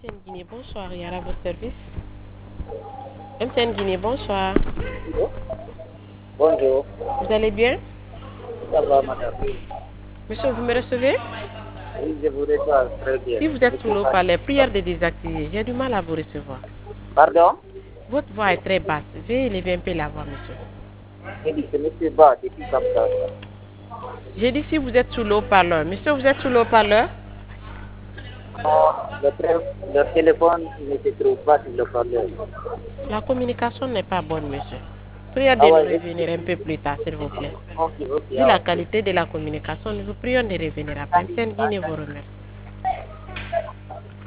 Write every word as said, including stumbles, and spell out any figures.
M T N Guinée, bonsoir, il y a à votre service. M T N Guinée, bonsoir. Bonjour. Vous allez bien? Ça va, madame? Monsieur, vous me recevez? Oui, je vous reçois très bien. Si vous êtes sous l'eau par les prières de désactiver, j'ai du mal à vous recevoir. Pardon? Votre voix est très basse. Veuillez élever un peu la voix, monsieur. J'ai dit que monsieur Bas, depuis comme ça. J'ai dit si vous êtes sous l'eau parleur. Monsieur, vous êtes sous l'eau parleur? Non, le, le téléphone ne se trouve pas sur le parleur. La communication n'est pas bonne, monsieur. Prions de Ah nous ouais, revenir un peu plus tard, s'il vous plaît. ok, ok. Vu la qualité de la communication, nous vous prions de revenir après. M T N Guinée vous remercie.